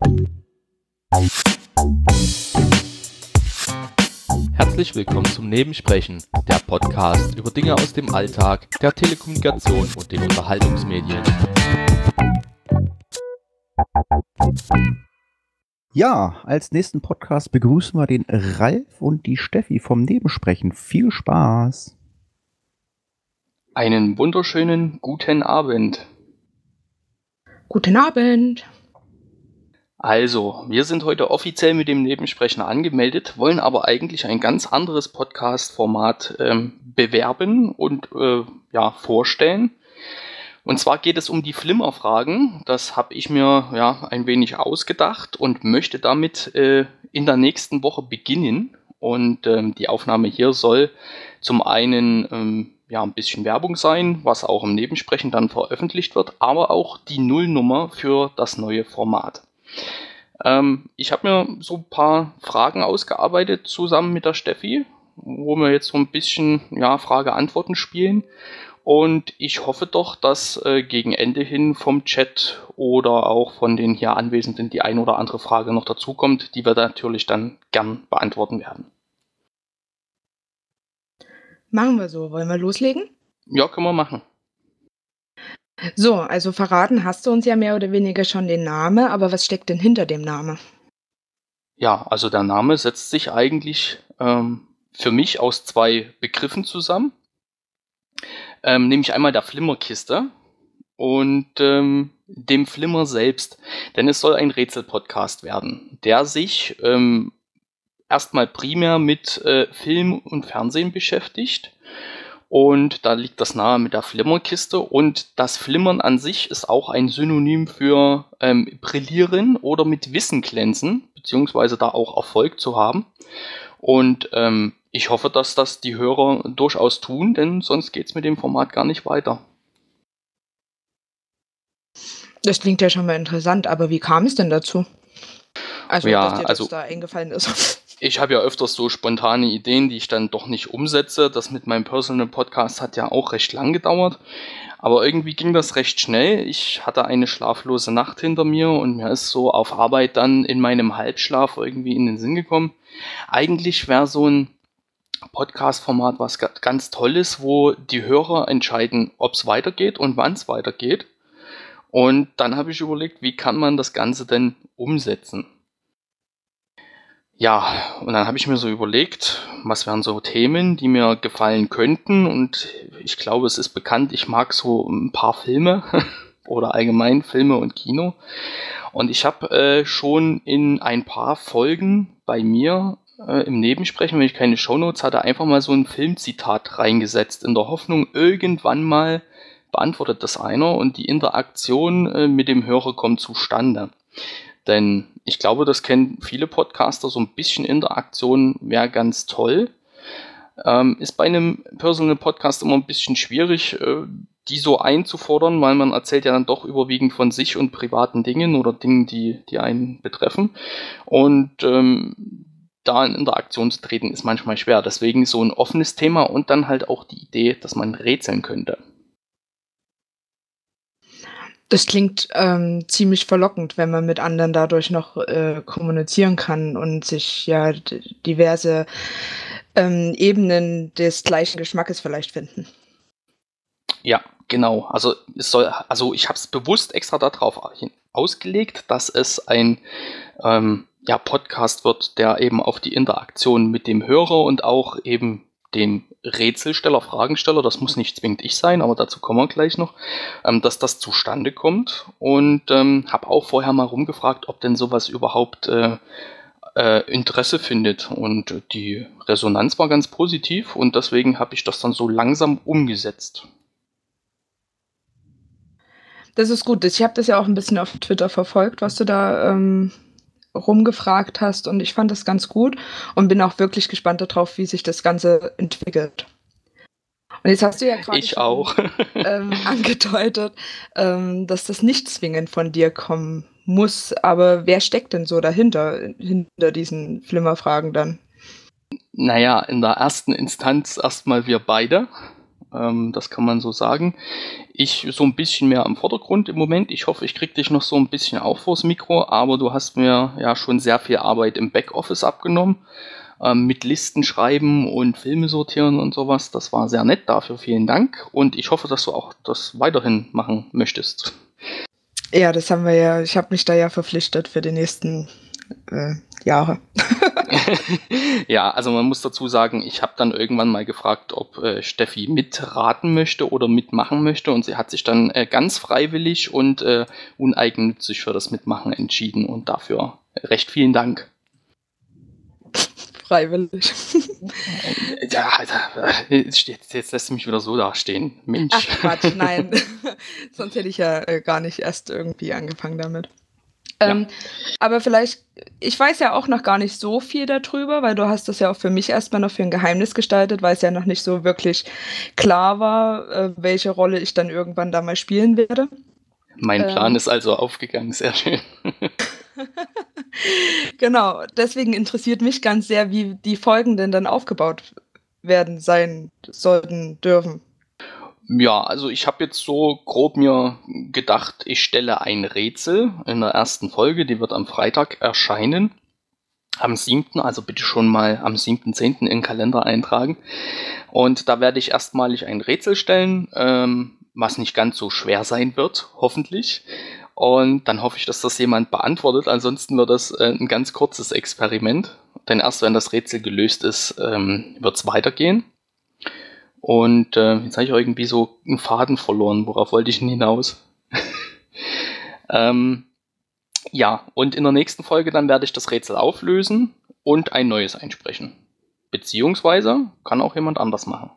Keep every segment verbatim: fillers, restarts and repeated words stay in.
Herzlich willkommen zum Nebensprechen, der Podcast über Dinge aus dem Alltag, der Telekommunikation und den Unterhaltungsmedien. Ja, als nächsten Podcast begrüßen wir den Ralf und die Steffi vom Nebensprechen. Viel Spaß! Einen wunderschönen guten Abend. Guten Abend. Also, wir sind heute offiziell mit dem Nebensprechen angemeldet, wollen aber eigentlich ein ganz anderes Podcast-Format ähm, bewerben und äh, ja, vorstellen. Und zwar geht es um die Flimmerfragen. Das habe ich mir ja ein wenig ausgedacht und möchte damit äh, in der nächsten Woche beginnen. Und ähm, die Aufnahme hier soll zum einen ähm, ja, ein bisschen Werbung sein, was auch im Nebensprechen dann veröffentlicht wird, aber auch die Nullnummer für das neue Format. Ähm, ich habe mir so ein paar Fragen ausgearbeitet zusammen mit der Steffi, wo wir jetzt so ein bisschen ja, Frage-Antworten spielen. Und ich hoffe doch, dass äh, gegen Ende hin vom Chat oder auch von den hier Anwesenden die ein oder andere Frage noch dazukommt, die wir natürlich dann gern beantworten werden. Machen wir so. Wollen wir loslegen? Ja, können wir machen. So, also verraten hast du uns ja mehr oder weniger schon den Namen, aber was steckt denn hinter dem Namen? Ja, also der Name setzt sich eigentlich ähm, für mich aus zwei Begriffen zusammen. Ähm, nämlich einmal der Flimmerkiste und ähm, dem Flimmer selbst. Denn es soll ein Rätsel-Podcast werden, der sich ähm, erstmal primär mit äh, Film und Fernsehen beschäftigt. Und da liegt das nahe mit der Flimmerkiste. Und das Flimmern an sich ist auch ein Synonym für ähm, brillieren oder mit Wissen glänzen, beziehungsweise da auch Erfolg zu haben. Und ähm, ich hoffe, dass das die Hörer durchaus tun, denn sonst geht es mit dem Format gar nicht weiter. Das klingt ja schon mal interessant, aber wie kam es denn dazu? Also, ja, dass dir also, das da eingefallen ist. Ich habe ja öfters so spontane Ideen, die ich dann doch nicht umsetze. Das mit meinem Personal Podcast hat ja auch recht lang gedauert. Aber irgendwie ging das recht schnell. Ich hatte eine schlaflose Nacht hinter mir und mir ist so auf Arbeit dann in meinem Halbschlaf irgendwie in den Sinn gekommen. Eigentlich wäre so ein Podcast-Format was ganz Tolles, wo die Hörer entscheiden, ob es weitergeht und wann es weitergeht. Und dann habe ich überlegt, wie kann man das Ganze denn umsetzen? Ja, und dann habe ich mir so überlegt, was wären so Themen, die mir gefallen könnten. Und ich glaube, es ist bekannt, ich mag so ein paar Filme oder allgemein Filme und Kino. Und ich habe äh, schon in ein paar Folgen bei mir äh, im Nebensprechen, wenn ich keine Shownotes hatte, einfach mal so ein Filmzitat reingesetzt, in der Hoffnung, irgendwann mal beantwortet das einer und die Interaktion äh, mit dem Hörer kommt zustande. Denn ich glaube, das kennen viele Podcaster, so ein bisschen Interaktion wäre ganz toll. Ähm, ist bei einem Personal Podcast immer ein bisschen schwierig, äh, die so einzufordern, weil man erzählt ja dann doch überwiegend von sich und privaten Dingen oder Dingen, die, die einen betreffen. Und ähm, da in Interaktion zu treten, ist manchmal schwer. Deswegen so ein offenes Thema und dann halt auch die Idee, dass man rätseln könnte. Das klingt ähm, ziemlich verlockend, wenn man mit anderen dadurch noch äh, kommunizieren kann und sich ja d- diverse ähm, Ebenen des gleichen Geschmackes vielleicht finden. Ja, genau. Also es soll, also ich habe es bewusst extra darauf ausgelegt, dass es ein ähm, ja, Podcast wird, der eben auf die Interaktion mit dem Hörer und auch eben den Rätselsteller, Fragensteller, das muss nicht zwingend ich sein, aber dazu kommen wir gleich noch, ähm, dass das zustande kommt. Und ähm, habe auch vorher mal rumgefragt, ob denn sowas überhaupt äh, äh, Interesse findet. Und die Resonanz war ganz positiv und deswegen habe ich das dann so langsam umgesetzt. Das ist gut. Ich habe das ja auch ein bisschen auf Twitter verfolgt, was du da ähm, rumgefragt hast und ich fand das ganz gut und bin auch wirklich gespannt darauf, wie sich das Ganze entwickelt. Und jetzt hast du ja gerade Ich schon, auch. ähm, angedeutet, ähm, dass das nicht zwingend von dir kommen muss, aber wer steckt denn so dahinter, hinter diesen Flimmerfragen dann? Naja, in der ersten Instanz erstmal wir beide. Ähm, das kann man so sagen. Ich so ein bisschen mehr im Vordergrund im Moment. Ich hoffe, ich kriege dich noch so ein bisschen auch vors Mikro, aber du hast mir ja schon sehr viel Arbeit im Backoffice abgenommen. Ähm, mit Listen schreiben und Filme sortieren und sowas. Das war sehr nett. Dafür vielen Dank. Und ich hoffe, dass du auch das weiterhin machen möchtest. Ja, das haben wir ja, ich habe mich da ja verpflichtet für die nächsten äh, Jahre. Ja, also man muss dazu sagen, ich habe dann irgendwann mal gefragt, ob äh, Steffi mitraten möchte oder mitmachen möchte und sie hat sich dann äh, ganz freiwillig und äh, uneigennützig für das Mitmachen entschieden und dafür recht vielen Dank. Freiwillig. Ja, jetzt, jetzt lässt du mich wieder so dastehen. Mensch. Ach Quatsch, nein. Sonst hätte ich ja äh, gar nicht erst irgendwie angefangen damit. Ähm, ja. Aber vielleicht, ich weiß ja auch noch gar nicht so viel darüber, weil du hast das ja auch für mich erstmal noch für ein Geheimnis gestaltet, weil es ja noch nicht so wirklich klar war, äh, welche Rolle ich dann irgendwann da mal spielen werde. Mein Plan ähm, ist also aufgegangen, sehr schön. Genau, deswegen interessiert mich ganz sehr, wie die Folgen denn dann aufgebaut werden, sein sollten, dürfen. Ja, also ich habe jetzt so grob mir gedacht, ich stelle ein Rätsel in der ersten Folge, die wird am Freitag erscheinen, am siebten Also bitte schon mal am siebten zehnten in den Kalender eintragen. Und da werde ich erstmalig ein Rätsel stellen, ähm, was nicht ganz so schwer sein wird, hoffentlich. Und dann hoffe ich, dass das jemand beantwortet, ansonsten wird das äh, ein ganz kurzes Experiment. Denn erst wenn das Rätsel gelöst ist, ähm, wird es weitergehen. Und äh, jetzt habe ich irgendwie so einen Faden verloren. Worauf wollte ich denn hinaus? ähm, ja, und in der nächsten Folge dann werde ich das Rätsel auflösen und ein neues einsprechen. Beziehungsweise kann auch jemand anders machen.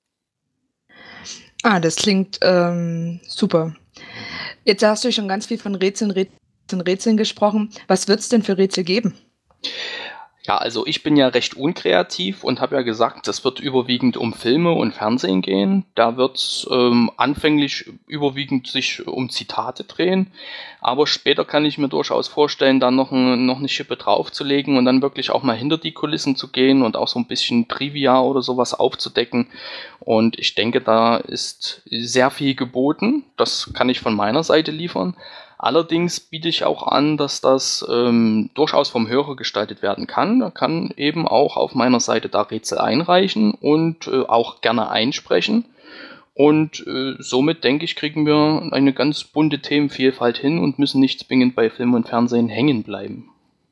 Ah, das klingt ähm, super. Jetzt hast du schon ganz viel von Rätseln, Rätseln, Rätseln gesprochen. Was wird es denn für Rätsel geben? Ja, also ich bin ja recht unkreativ und habe ja gesagt, es wird überwiegend um Filme und Fernsehen gehen. Da wird es ähm, anfänglich überwiegend sich um Zitate drehen, aber später kann ich mir durchaus vorstellen, da noch, ein, noch eine Schippe draufzulegen und dann wirklich auch mal hinter die Kulissen zu gehen und auch so ein bisschen Trivia oder sowas aufzudecken. Und ich denke, da ist sehr viel geboten. Das kann ich von meiner Seite liefern. Allerdings biete ich auch an, dass das ähm, durchaus vom Hörer gestaltet werden kann. Er kann eben auch auf meiner Seite da Rätsel einreichen und äh, auch gerne einsprechen. Und äh, somit, denke ich, kriegen wir eine ganz bunte Themenvielfalt hin und müssen nicht zwingend bei Film und Fernsehen hängen bleiben.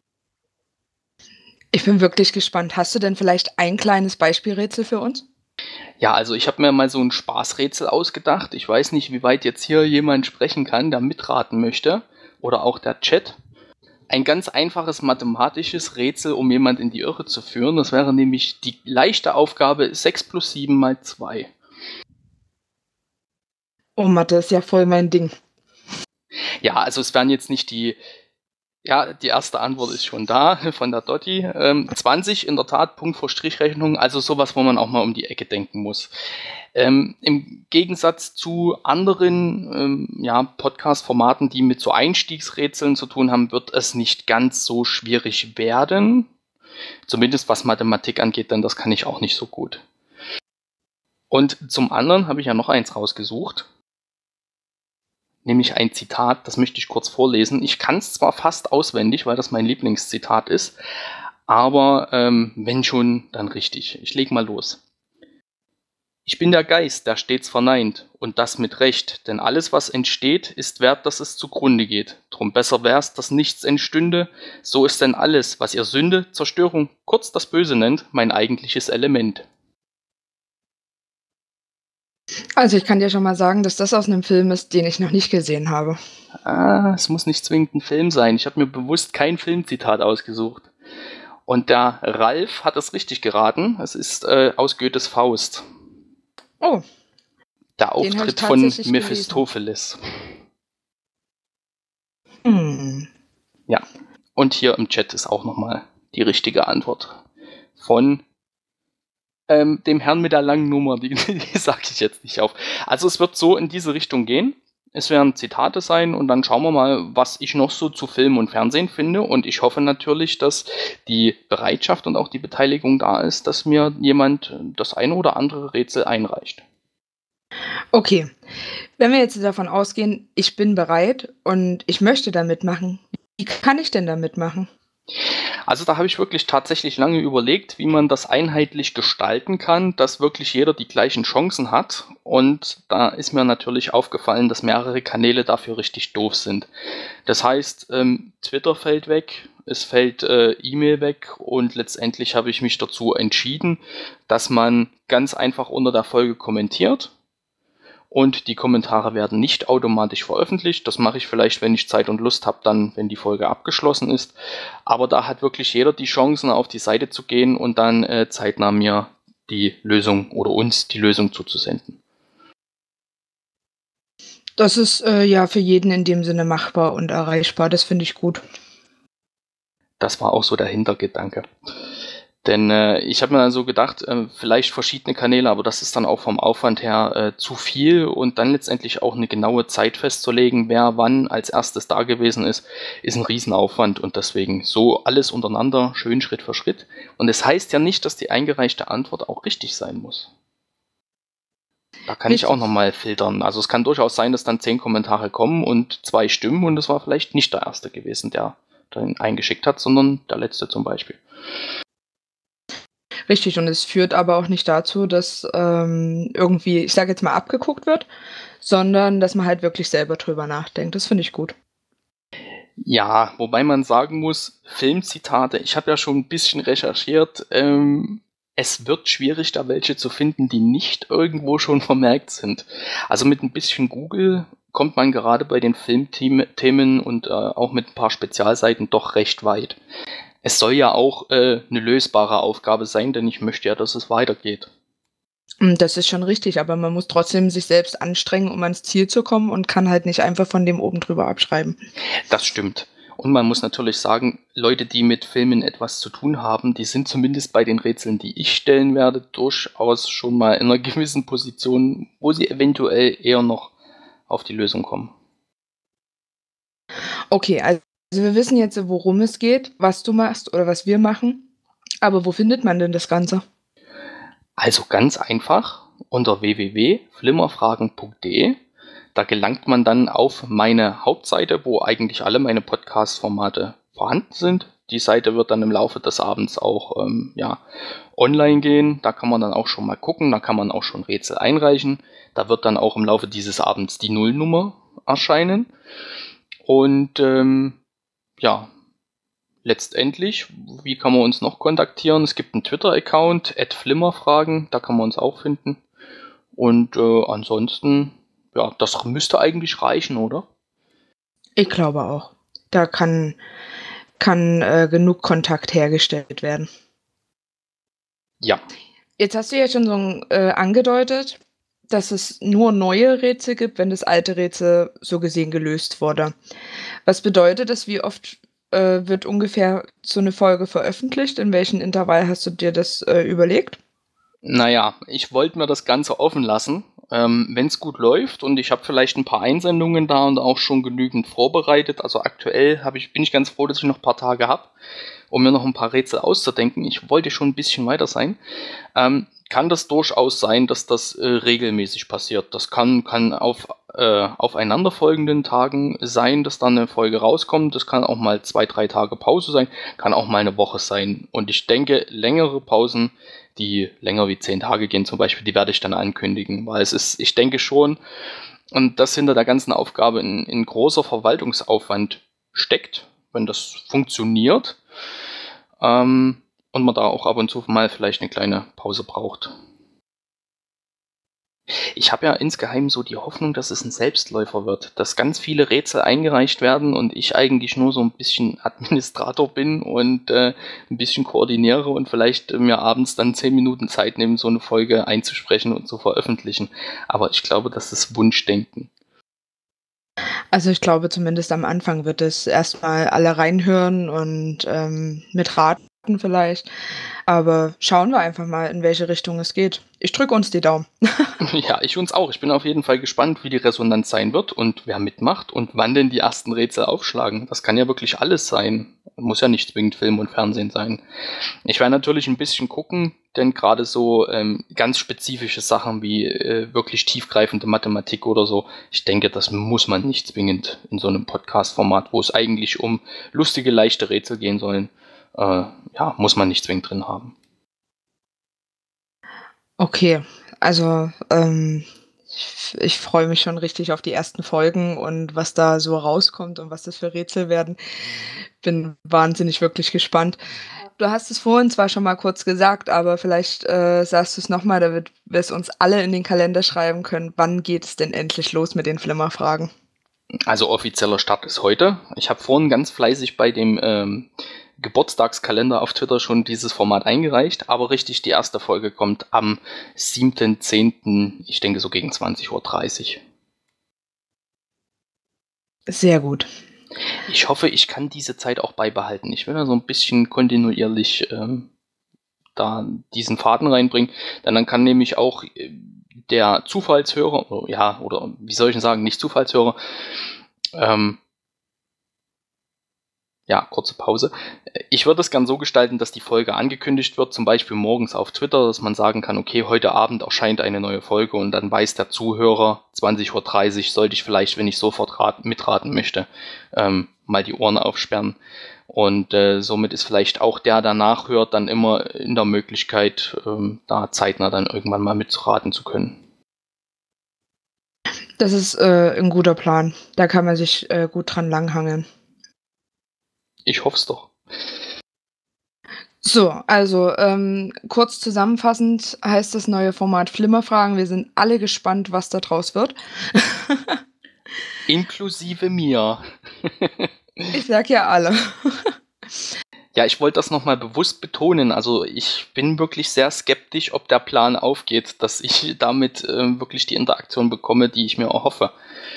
Ich bin wirklich gespannt. Hast du denn vielleicht ein kleines Beispielrätsel für uns? Ja, also ich habe mir mal so ein Spaßrätsel ausgedacht. Ich weiß nicht, wie weit jetzt hier jemand sprechen kann, der mitraten möchte. Oder auch der Chat. Ein ganz einfaches mathematisches Rätsel, um jemand in die Irre zu führen. Das wäre nämlich die leichte Aufgabe sechs plus sieben mal zwei. Oh, Mathe ist ja voll mein Ding. Ja, also es wären jetzt nicht die... Ja, die erste Antwort ist schon da, von der Dotti. Ähm, zwanzig in der Tat, Punkt vor Strichrechnung, also sowas, wo man auch mal um die Ecke denken muss. Ähm, im Gegensatz zu anderen ähm, ja, Podcast-Formaten, die mit so Einstiegsrätseln zu tun haben, wird es nicht ganz so schwierig werden. Zumindest was Mathematik angeht, denn das kann ich auch nicht so gut. Und zum anderen habe ich ja noch eins rausgesucht. Nämlich ein Zitat, das möchte ich kurz vorlesen. Ich kann es zwar fast auswendig, weil das mein Lieblingszitat ist, aber ähm, wenn schon, dann richtig. Ich leg mal los. Ich bin der Geist, der stets verneint, und das mit Recht, denn alles, was entsteht, ist wert, dass es zugrunde geht. Drum besser wär's, dass nichts entstünde, so ist denn alles, was ihr Sünde, Zerstörung, kurz das Böse nennt, mein eigentliches Element. Also ich kann dir schon mal sagen, dass das aus einem Film ist, den ich noch nicht gesehen habe. Ah, es muss nicht zwingend ein Film sein. Ich habe mir bewusst kein Filmzitat ausgesucht. Und der Ralf hat es richtig geraten. Es ist äh, aus Goethes Faust. Oh. Der Auftritt von Mephistopheles. Hm. Ja. Und hier im Chat ist auch nochmal die richtige Antwort von ähm, dem Herrn mit der langen Nummer. Die, die sage ich jetzt nicht auf. Also es wird so in diese Richtung gehen. Es werden Zitate sein und dann schauen wir mal, was ich noch so zu Film und Fernsehen finde. Und ich hoffe natürlich, dass die Bereitschaft und auch die Beteiligung da ist, dass mir jemand das eine oder andere Rätsel einreicht. Okay, wenn wir jetzt davon ausgehen, ich bin bereit und ich möchte da mitmachen, wie kann ich denn da mitmachen? Also da habe ich wirklich tatsächlich lange überlegt, wie man das einheitlich gestalten kann, dass wirklich jeder die gleichen Chancen hat. Und da ist mir natürlich aufgefallen, dass mehrere Kanäle dafür richtig doof sind. Das heißt, ähm, Twitter fällt weg, es fällt äh, E-Mail weg und letztendlich habe ich mich dazu entschieden, dass man ganz einfach unter der Folge kommentiert. Und die Kommentare werden nicht automatisch veröffentlicht. Das mache ich vielleicht, wenn ich Zeit und Lust habe, dann, wenn die Folge abgeschlossen ist. Aber da hat wirklich jeder die Chancen, auf die Seite zu gehen und dann äh, zeitnah mir die Lösung oder uns die Lösung zuzusenden. Das ist äh, ja für jeden in dem Sinne machbar und erreichbar. Das finde ich gut. Das war auch so der Hintergedanke. Denn äh, ich habe mir dann so gedacht, äh, vielleicht verschiedene Kanäle, aber das ist dann auch vom Aufwand her äh, zu viel und dann letztendlich auch eine genaue Zeit festzulegen, wer wann als erstes da gewesen ist, ist ein Riesenaufwand und deswegen so alles untereinander, schön Schritt für Schritt. Und es heißt ja nicht, dass die eingereichte Antwort auch richtig sein muss. Da kann richtig. Ich auch nochmal filtern. Also es kann durchaus sein, dass dann zehn Kommentare kommen und zwei stimmen und es war vielleicht nicht der erste gewesen, der den eingeschickt hat, sondern der letzte zum Beispiel. Richtig, und es führt aber auch nicht dazu, dass ähm, irgendwie, ich sage jetzt mal, abgeguckt wird, sondern dass man halt wirklich selber drüber nachdenkt. Das finde ich gut. Ja, wobei man sagen muss, Filmzitate, ich habe ja schon ein bisschen recherchiert, ähm, es wird schwierig, da welche zu finden, die nicht irgendwo schon vermerkt sind. Also mit ein bisschen Google kommt man gerade bei den Filmthemen und äh, auch mit ein paar Spezialseiten doch recht weit. Es soll ja auch äh, eine lösbare Aufgabe sein, denn ich möchte ja, dass es weitergeht. Das ist schon richtig, aber man muss trotzdem sich selbst anstrengen, um ans Ziel zu kommen und kann halt nicht einfach von dem oben drüber abschreiben. Das stimmt. Und man muss natürlich sagen, Leute, die mit Filmen etwas zu tun haben, die sind zumindest bei den Rätseln, die ich stellen werde, durchaus schon mal in einer gewissen Position, wo sie eventuell eher noch auf die Lösung kommen. Okay, also Also wir wissen jetzt, worum es geht, was du machst oder was wir machen. Aber wo findet man denn das Ganze? Also ganz einfach unter w w w punkt flimmerfragen punkt d e. Da gelangt man dann auf meine Hauptseite, wo eigentlich alle meine Podcast-Formate vorhanden sind. Die Seite wird dann im Laufe des Abends auch ähm, ja, online gehen. Da kann man dann auch schon mal gucken. Da kann man auch schon Rätsel einreichen. Da wird dann auch im Laufe dieses Abends die Nullnummer erscheinen. Und ähm, ja, letztendlich, wie kann man uns noch kontaktieren? Es gibt einen Twitter-Account, at flimmerfragen, da kann man uns auch finden. Und äh, ansonsten, ja, das müsste eigentlich reichen, oder? Ich glaube auch. Da kann, kann äh, genug Kontakt hergestellt werden. Ja. Jetzt hast du ja schon so äh, angedeutet, dass es nur neue Rätsel gibt, wenn das alte Rätsel so gesehen gelöst wurde. Was bedeutet das? Wie oft äh, wird ungefähr so eine Folge veröffentlicht? In welchem Intervall hast du dir das äh, überlegt? Naja, ich wollte mir das Ganze offen lassen, ähm, wenn es gut läuft und ich habe vielleicht ein paar Einsendungen da und auch schon genügend vorbereitet. Also aktuell hab ich, bin ich ganz froh, dass ich noch ein paar Tage habe, um mir noch ein paar Rätsel auszudenken. Ich wollte schon ein bisschen weiter sein. Ähm, kann das durchaus sein, dass das äh, regelmäßig passiert. Das kann, kann auf äh, aufeinanderfolgenden Tagen sein, dass dann eine Folge rauskommt. Das kann auch mal zwei, drei Tage Pause sein, kann auch mal eine Woche sein. Und ich denke, längere Pausen, die länger wie zehn Tage gehen zum Beispiel, die werde ich dann ankündigen. Weil es ist, ich denke schon, und das hinter der ganzen Aufgabe in, in großer Verwaltungsaufwand steckt, wenn das funktioniert. Ähm, Und man da auch ab und zu mal vielleicht eine kleine Pause braucht. Ich habe ja insgeheim so die Hoffnung, dass es ein Selbstläufer wird, dass ganz viele Rätsel eingereicht werden und ich eigentlich nur so ein bisschen Administrator bin und äh, ein bisschen koordiniere und vielleicht äh, mir abends dann zehn Minuten Zeit nehmen, so eine Folge einzusprechen und zu veröffentlichen. Aber ich glaube, das ist Wunschdenken. Also ich glaube, zumindest am Anfang wird es erstmal alle reinhören und ähm, mitraten vielleicht. Aber schauen wir einfach mal, in welche Richtung es geht. Ich drücke uns die Daumen. Ja, ich uns auch. Ich bin auf jeden Fall gespannt, wie die Resonanz sein wird und wer mitmacht und wann denn die ersten Rätsel aufschlagen. Das kann ja wirklich alles sein. Muss ja nicht zwingend Film und Fernsehen sein. Ich werde natürlich ein bisschen gucken, denn gerade so ähm, ganz spezifische Sachen wie äh, wirklich tiefgreifende Mathematik oder so, ich denke, das muss man nicht zwingend in so einem Podcast-Format, wo es eigentlich um lustige, leichte Rätsel gehen sollen, äh, ja, muss man nicht zwingend drin haben. Okay, also ähm, ich, ich freue mich schon richtig auf die ersten Folgen und was da so rauskommt und was das für Rätsel werden. Bin wahnsinnig wirklich gespannt. Du hast es vorhin zwar schon mal kurz gesagt, aber vielleicht äh, sagst du es nochmal, damit wir es uns alle in den Kalender schreiben können. Wann geht es denn endlich los mit den Flimmerfragen? Also offizieller Start ist heute. Ich habe vorhin ganz fleißig bei dem ähm, Geburtstagskalender auf Twitter schon dieses Format eingereicht, aber richtig, die erste Folge kommt am siebten zehnten, ich denke so gegen zwanzig Uhr dreißig. Sehr gut. Ich hoffe, ich kann diese Zeit auch beibehalten. Ich will da so ein bisschen kontinuierlich ähm, da diesen Faden reinbringen, denn dann kann nämlich auch äh, der Zufallshörer, oder, ja, oder wie soll ich denn sagen, nicht Zufallshörer, ähm, ja, kurze Pause. Ich würde es gern so gestalten, dass die Folge angekündigt wird, zum Beispiel morgens auf Twitter, dass man sagen kann, okay, heute Abend erscheint eine neue Folge und dann weiß der Zuhörer, zwanzig Uhr dreißig sollte ich vielleicht, wenn ich sofort rat, mitraten möchte, ähm, mal die Ohren aufsperren. Und äh, somit ist vielleicht auch der, der nachhört, dann immer in der Möglichkeit, ähm, da zeitnah dann irgendwann mal mitzuraten zu können. Das ist äh, ein guter Plan. Da kann man sich äh, gut dran langhangeln. Ich hoffe es doch. So, also ähm, kurz zusammenfassend heißt das neue Format Flimmerfragen. Wir sind alle gespannt, was da draus wird. Inklusive mir. Ich sag ja alle. Ja, ich wollte das nochmal bewusst betonen. Also ich bin wirklich sehr skeptisch, ob der Plan aufgeht, dass ich damit äh, wirklich die Interaktion bekomme, die ich mir erhoffe.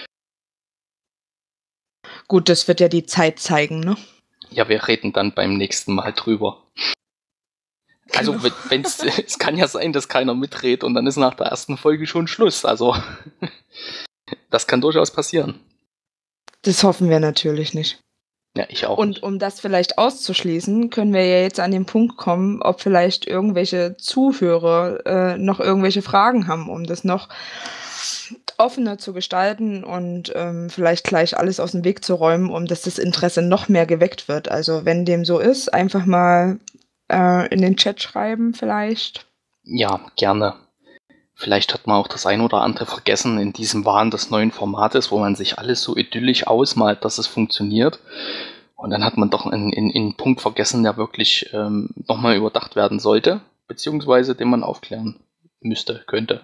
Gut, das wird ja die Zeit zeigen, ne? Ja, wir reden dann beim nächsten Mal drüber. Also Genau. wenn's, es kann ja sein, dass keiner mitredet und dann ist nach der ersten Folge schon Schluss. Also das kann durchaus passieren. Das hoffen wir natürlich nicht. Ja, ich auch. Und nicht. um das vielleicht auszuschließen, können wir ja jetzt an den Punkt kommen, ob vielleicht irgendwelche Zuhörer äh, noch irgendwelche Fragen haben, um das noch offener zu gestalten und ähm, vielleicht gleich alles aus dem Weg zu räumen, um dass das Interesse noch mehr geweckt wird. Also wenn dem so ist, einfach mal äh, in den Chat schreiben vielleicht. Ja, gerne. Vielleicht hat man auch das ein oder andere vergessen in diesem Wahn des neuen Formates, wo man sich alles so idyllisch ausmalt, dass es funktioniert. Und dann hat man doch einen, einen, einen Punkt vergessen, der wirklich ähm, nochmal überdacht werden sollte, beziehungsweise den man aufklären müsste, könnte.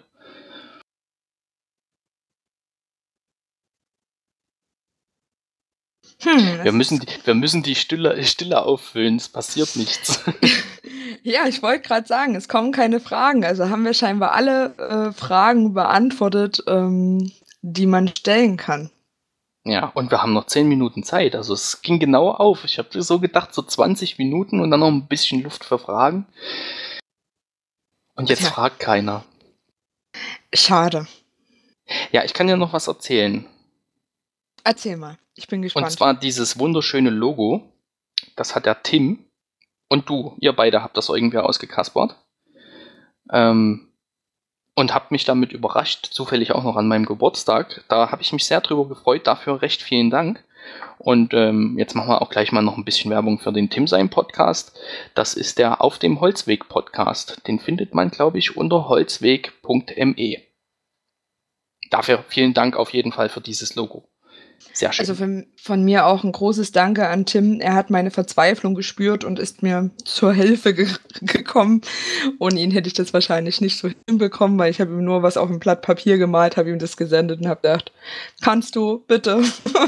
Hm, Wir müssen die, wir müssen die Stille, Stille auffüllen, es passiert nichts. Ja, ich wollte gerade sagen, es kommen keine Fragen. Also haben wir scheinbar alle äh, Fragen beantwortet, ähm, die man stellen kann. Ja, und wir haben noch zehn Minuten Zeit, also es ging genau auf. Ich habe so gedacht, so zwanzig Minuten und dann noch ein bisschen Luft für Fragen. Und jetzt Ja. fragt keiner. Schade. Ja, ich kann ja noch was erzählen. Erzähl mal, ich bin gespannt. Und zwar dieses wunderschöne Logo, das hat der Tim und du, ihr beide habt das irgendwie ausgekaspert. Ähm, und habt mich damit überrascht, zufällig auch noch an meinem Geburtstag. Da habe ich mich sehr drüber gefreut, dafür recht vielen Dank. Und ähm, jetzt machen wir auch gleich mal noch ein bisschen Werbung für den Tim sein Podcast. Das ist der Auf dem Holzweg Podcast. Den findet man, glaube ich, unter holzweg punkt me. Dafür vielen Dank auf jeden Fall für dieses Logo. Sehr schön. Also von, von mir auch ein großes Danke an Tim. Er hat meine Verzweiflung gespürt und ist mir zur Hilfe ge gekommen. Ohne ihn hätte ich das wahrscheinlich nicht so hinbekommen, weil ich habe ihm nur was auf ein Blatt Papier gemalt, habe ihm das gesendet und habe gedacht, kannst du, bitte.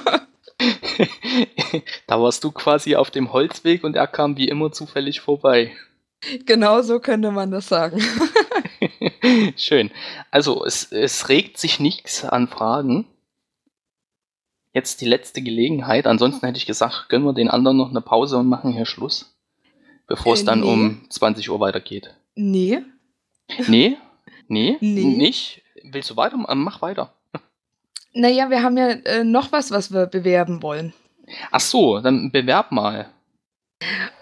Da warst du quasi auf dem Holzweg und er kam wie immer zufällig vorbei. Genau so könnte man das sagen. Schön. Also es, es regt sich nichts an Fragen. Jetzt die letzte Gelegenheit. Ansonsten hätte ich gesagt, gönnen wir den anderen noch eine Pause und machen hier Schluss. Bevor es Äh, dann nee. um zwanzig Uhr weitergeht. Nee. Nee? Nee? Nee. Nicht? Willst du weiter? Mach weiter. Naja, wir haben ja äh, noch was, was wir bewerben wollen. Ach so, dann bewerb mal.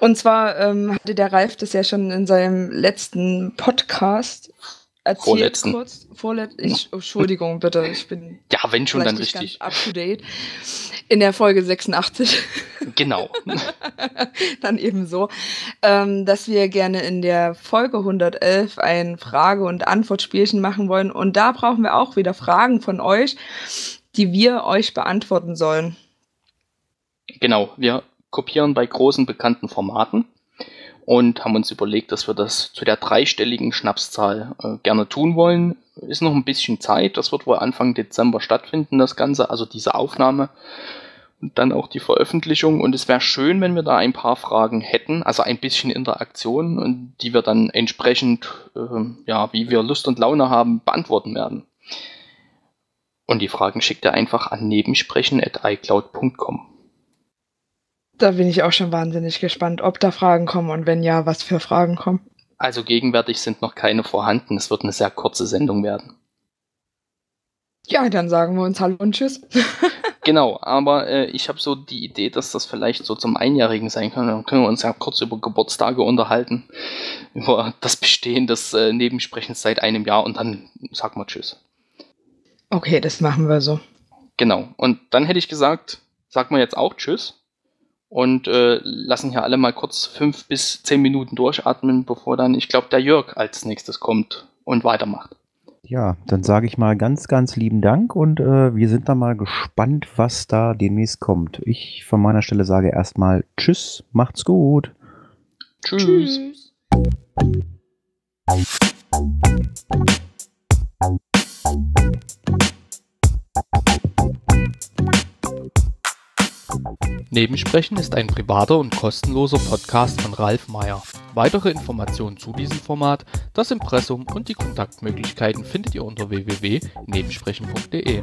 Und zwar ähm, hatte der Ralf das ja schon in seinem letzten Podcast erzählt. Vorletzten. Kurz. Vorlet ich, oh, Entschuldigung, bitte. Ich bin Ja, wenn schon, dann vielleicht nicht richtig. ganz up to date. In der Folge sechsundachtzig. Genau. Dann eben so, ähm, dass wir gerne in der Folge hundertelf ein Frage- und Antwortspielchen machen wollen. Und da brauchen wir auch wieder Fragen von euch, die wir euch beantworten sollen. Genau, wir kopieren bei großen bekannten Formaten und haben uns überlegt, dass wir das zu der dreistelligen Schnapszahl äh, gerne tun wollen. Ist noch ein bisschen Zeit, das wird wohl Anfang Dezember stattfinden, das Ganze, also diese Aufnahme und dann auch die Veröffentlichung. Und es wäre schön, wenn wir da ein paar Fragen hätten, also ein bisschen Interaktion, und die wir dann entsprechend, äh, ja, wie wir Lust und Laune haben, beantworten werden. Und die Fragen schickt ihr einfach an nebensprechen at icloud punkt com. Da bin ich auch schon wahnsinnig gespannt, ob da Fragen kommen und wenn ja, was für Fragen kommen. Also gegenwärtig sind noch keine vorhanden. Es wird eine sehr kurze Sendung werden. Ja, dann sagen wir uns Hallo und Tschüss. Genau, aber äh, ich habe so die Idee, dass das vielleicht so zum Einjährigen sein kann. Dann können wir uns ja kurz über Geburtstage unterhalten, über das Bestehen des äh, Nebensprechens seit einem Jahr, und dann sagen wir Tschüss. Okay, das machen wir so. Genau, und dann hätte ich gesagt, sagen wir jetzt auch Tschüss. Und äh, lassen hier alle mal kurz fünf bis zehn Minuten durchatmen, bevor dann, ich glaube, der Jörg als nächstes kommt und weitermacht. Ja, dann sage ich mal ganz, ganz lieben Dank und äh, wir sind da mal gespannt, was da demnächst kommt. Ich von meiner Stelle sage erstmal Tschüss, macht's gut. Tschüss. Tschüss. Nebensprechen ist ein privater und kostenloser Podcast von Ralf Meyer. Weitere Informationen zu diesem Format, das Impressum und die Kontaktmöglichkeiten findet ihr unter w w w punkt nebensprechen punkt de.